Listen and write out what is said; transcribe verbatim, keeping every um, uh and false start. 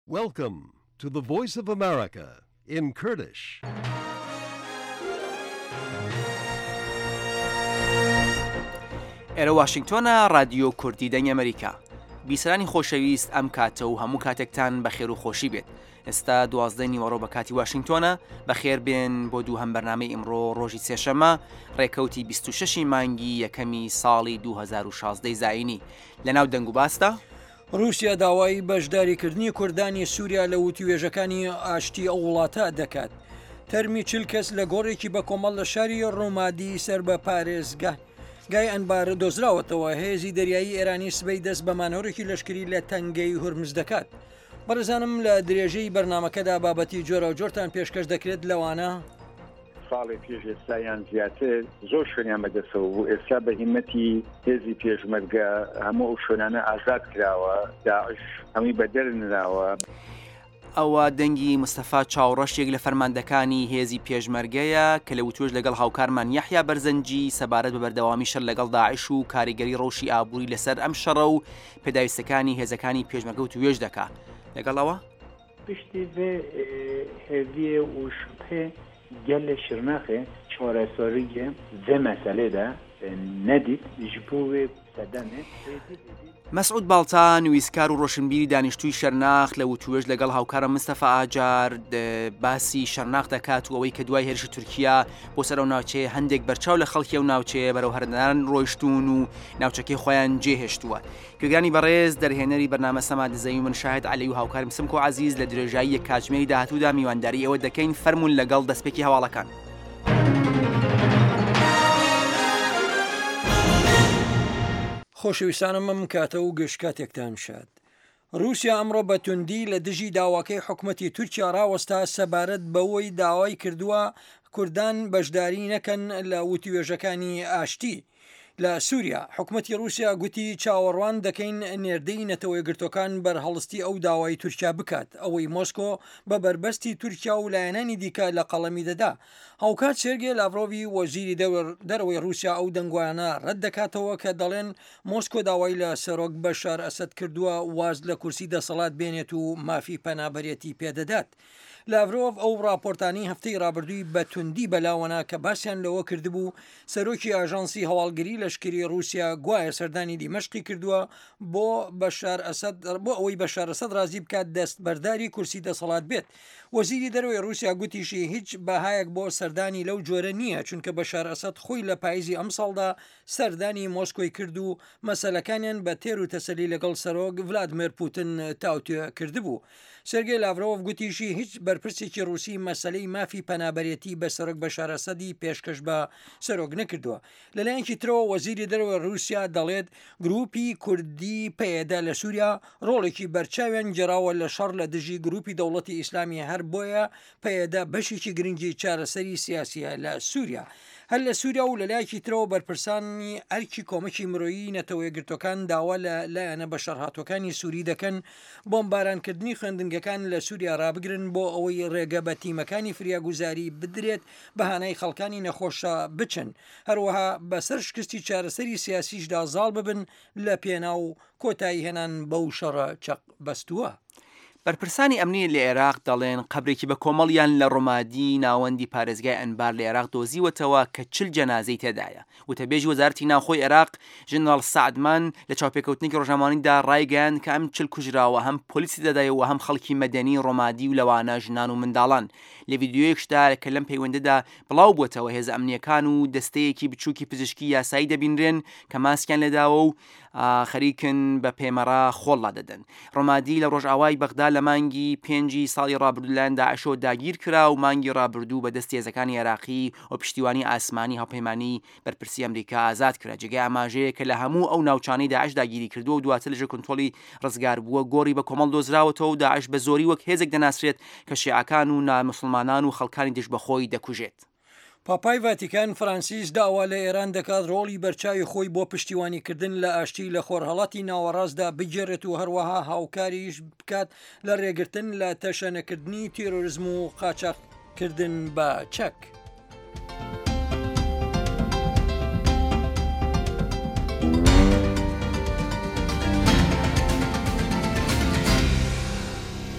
Welcome to the Voice of America in Kurdish. ئێرە واشنگتۆنە رادیۆ کوردی دەنگی ئەمریکا. بیسەرانی خۆشەویست ئەم کاتە و هەموو کاتێکتان بەخێر و خۆشی بێت. ئێستا دوازدەی نیوەڕۆ بە کاتی واشنگتۆنە، بەخێر بێن بۆ دوو هەم بەرنامەی ئیمڕۆ ڕۆژی سێشەممە ڕێکەوتی بیست و شەشی مانگی یەکەمی ساڵی دوو هەزار و شازدەی زاینی. لەناو دەنگ و باستا رووسیا داوای بەشداریکردنی کوردانی سووریا لە وتیوێژەکانی ئاشتی ئەو وڵاتە دەکات. تەرمی چل کەس لە گۆڕێکی بە کۆمەڵ لە شاری ڕۆمادی سەر بە پارێزگای گای ئەنبار دۆزراوەتەوە. هێزی دەریایی ئێرانی سبەی دەست بە مانەوەرێکی لەشکری لە تەنگەی هورمز دەکات. بەڕێزانم لە درێژەی بەرنمەکەدا بابەتی جۆرە و جۆرتان پێشکەش دەکرێت لەوانە ساڵی پێش ئێستایان زیاتر زۆر شوێنیان بەدەسەوە بوو. ئێستا بە هیمەتی هێزی پێشمەرگە هەموو ئەو شوێنانە ئازاد کراوە، داعش هەمووی بەدەرنراوە. ئەوە دەنگی مستەفا چاوڕەشێک لە فەرماندەکانی هێزی پێشمەرگەیە کە لە وتوێژ لەگەڵ هاوکارمان یەحیا بەرزەنجی سەبارەت بە بەردەوامی شەر لەگەڵ داعش و کاریگەری ڕەوشی ئابووری لەسەر ئەم شەڕە و پێداویستەکانی هێزەکانی پێشمەرگە وتوێژ دەکات. لەگەڵەوە پشتی vê hêviyê û şüphê gelê Şirnexê çareseriyê vê meselê de nedît ji bo wê sedenê. مەسعود باڵتا نویسکار و ڕۆشنبیری دانیشتووی شەرناخ لە وتوێژ لەگەڵ هاوکارە مستەفا ئاجار باسی شەرناخ دەکات و ئەوەی کە دوای هێرشی تورکیا بۆ سەر ئەو ناوچەیە هەندێک بەرچاو لە خەڵکی ئەو ناوچەیە بەرەو هەردەدان ڕۆیشتون و ناوچەکەی خۆیان جێهێشتووە. گوێگرانی بەڕێز دەرهێنەری بەرنامە سەماد زەوی من شاهد عەلی و هاوکارم سمکۆ عەزیز لە درێژایی یەک کاتژمێری داهاتوودا میوانداری ئەوە دەکەین فەرمون لەگەڵ دەستپێکی هەواڵەکان. خۆشەویستانم ئەم کاتە و گەشتکاتێکتان شاد. رووسیا ئەمڕۆ بە توندی لە دژی داواکەی حکوومەتی تورکیا ڕاوەستا سەبارەت بەوەی داوای کردووە کوردان بەشداری نەکەن لە وتیوێژەکانی ئاشتی لە سووریا. حکوومەتی رووسیا گوتی چاوەڕوان دەکەین نێردەی نەتەوەی گرتوەکان بەرهەڵستی ئەو داوای تورکیا بکات، ئەوەی مۆسکۆ بە بربەستی تورکیا و لایەنانی دیکە لە قەڵەمی دەدا. هاوکات سێرگێ لاڤڕۆڤی وەزیری دەرەوەی رووسیا ئەو دەنگوانە ڕەت دەکاتەوە کە دەڵێن مۆسکۆ داوای لە سەرۆک بەشار ئەسەد کردووە واز لە کورسی دەسەڵات بێنێت و مافی پەنابەرێتی پێدەدات. لاڤرۆڤ ئەو راپۆرتانی هەفتەی ڕابردووی بە توندی بەلاوەنا کە باسییان لەوە کردبوو سەرۆکی ئاژانسی هەواڵگری لەشکری رووسیا گوایە سەردانی دیمەشقی کردووە بۆ بەشار ئەسەد بۆ ئەوەی بەشار ئەسەد ڕازی بکات دەست بەرداری کورسی دەسەڵات بێت. وەزیری دەرەوەی رووسیا گوتیشی هیچ بەهایەک بۆ سەردانی لەو جۆرە نییە، چونکە بەشار ئەسەد خۆی لە پاییزی ئەم ساڵدا سەردانی مۆسکۆی کرد و مەسەلەکانیان بە تێر و تەسەلی لەگەڵ سەرۆک ڤلادیمیر پوتین تاوتوێ کردبوو. سێرگێ لاڤرۆڤ گوتیشی هیچ بەرپرسێکی رووسی مەسەلەی مافی پەنابەرێتی بە سەرۆک بەشار ئەسەدی پێشکەش بە سەرۆک نەکردووە. لەلایەنکی ترەوە وەزیری دەرەوەی رووسیا دەڵێت گروپی کوردی پێدا لە سووریا ڕۆڵێکی بەرچاویان جێراوە لە شەڕ لە دژی گروپی دەوڵەتی ئیسلامی هەر بۆیە پێدا بەشێکی گرنگی چارەسەری سیاسیە لە سووریا. هەر لە سووریا و لەلایەکی ترەوە بەرپرسانی ئەرکی کۆمەکی مرۆیی نەتەوەی گرتوەکان داوا لە لایەنە بەشەرهاتوەکانی سووری دەکەن بۆمبارانکردنی خوێندنگەکان لە سووریا ڕابگرن بۆ ئەوەی ڕێگە بە تیمەکانی فریاگوزاری بدرێت بەهانەی خەڵکانی نەخۆشە بچن، هەروەها بەسەر شکستی چارەسەری سیاسیشدا زاڵ ببن لە پێناو کۆتایی هێنان بەو شەڕە چەق بەستووە. بەرپرسانی ئەمنی لە عێراق دەڵێن قەبرێکی بە کۆمەڵیان لە ڕۆمادی ناوەندی پارێزگای ئەنبار لە عێراق دۆزیوەتەوە کە چل جەنازەی تێدایە. وتەبێژی وەزارەتی ناوخۆی عێراق ژنرال سەعدمان لە چاوپێکەوتنێکی ڕۆژنامەوانیدا ڕایگەیاند کە ئەم چل کوژراوە هەم پۆلیسی دەدایەوە هەم خەڵکی مەدەنی ڕۆمادی و لەوانە ژنان و منداڵان. لە ڤیدیۆیەکشدا کە لەم پەیوەندەدا بڵاو بووەتەوە هێز ئەمنیەکان و دەستەیەکی بچووکی پزیشکی یاسایی دەبینرێن کە ماسکیان لەداوە و خەریکن بە پێمەرا خۆڵا دەدەن. ڕۆمادی لە ڕۆژئاوای بەغدا لە مانگی پێنجی ساڵی ڕابردوو لایەن داعشۆ داگیر کرا و مانگی ڕابردوو بە دەستی هێزەکانی عێراقی و پشتیوانی ئاسمانی هاوپەیمانی بەرپرسی ئەمریکا ئازاد کرا. جێگای ئاماژەیە کە لە هەموو ئەو ناوچانەی داعش داگیری کردووە و دواتر لەژێر کۆنتڕۆلی ڕزگار بووە گۆڕی بە کۆمەڵ دۆزراوەتەوە و داعش بە زۆری وەک هێزێک دەناسرێت کە شیعەکان و ناموسڵمانان و خەڵکانی دژبەخۆی دەکوژێت. پاپای ڤاتیکان فرانسیس داوا لە ئێران دەکات ڕۆڵی بەرچاوی خۆی بۆ پشتیوانیکردن لە ئاشتی لە خۆرهەڵاتی ناوەڕاستدا بگێڕێت و هەروەها هاوکاریش بکات لە ڕێگرتن لە تەشەنەکردنی تیرۆریزم و قاچاقکردن بە چەک.